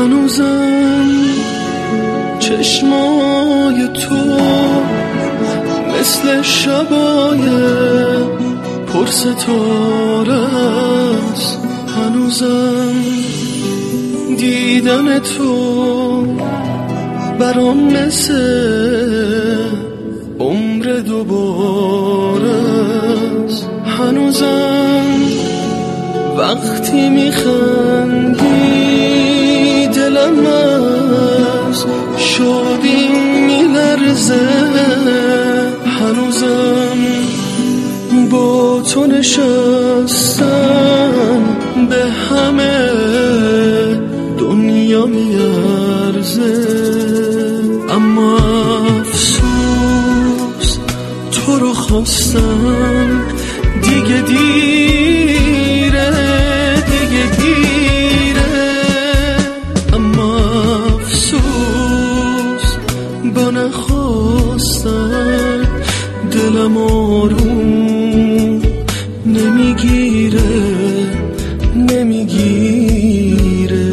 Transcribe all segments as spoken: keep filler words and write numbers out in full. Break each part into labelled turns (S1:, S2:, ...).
S1: هنوزم چشمای تو مثل شبای پر ستاره است. هنوزم دیدن تو برام مثل عمر دوباره است. هنوزم وقتی میخندی دلم از شادی میلرزه. هنوزم با تو نشستم به همه دنیا میارزه. اما افسوس تو رو خواستم دیگه دیره دیگه دیره. اما افسوس با نخواستن دلم آروم نمیگیره نمیگیره.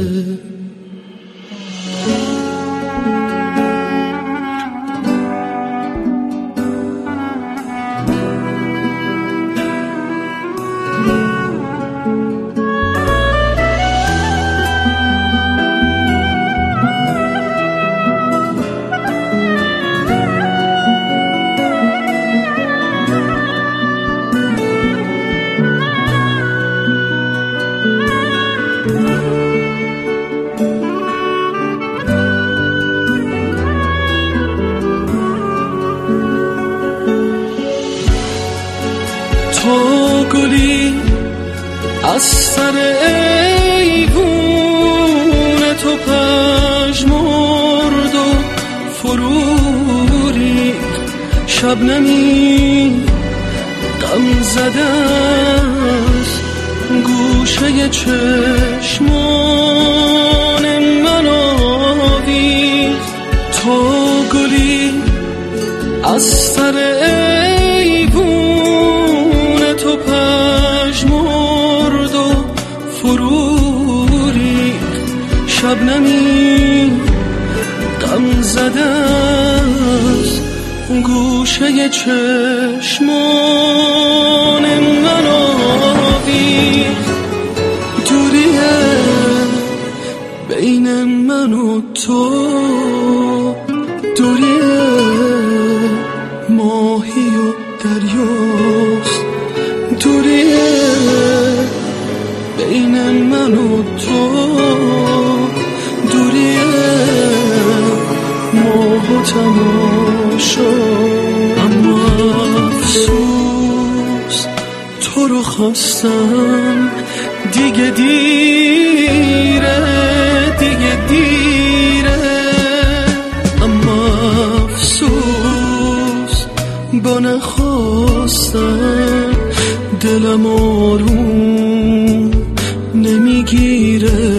S1: تو گلی از سر ایوون تو پژمرد و فرو ریخت. شبنمی غم زده است گوشه چشمان من آویخت. تو گلی از سر تو پژمرد و فرو ریخت. شبنمی غم زده است گوشه چشمان من آویخت. دوریه بین من و تو، دوریه ماهی و دریاست. دوریه بین من و تو، دوریه ماه و تماشا. اما افسوس تو رو خواستم دیگه دیره دیگه دیره. اما افسوس با نخواستم دلم آروم نمیگیره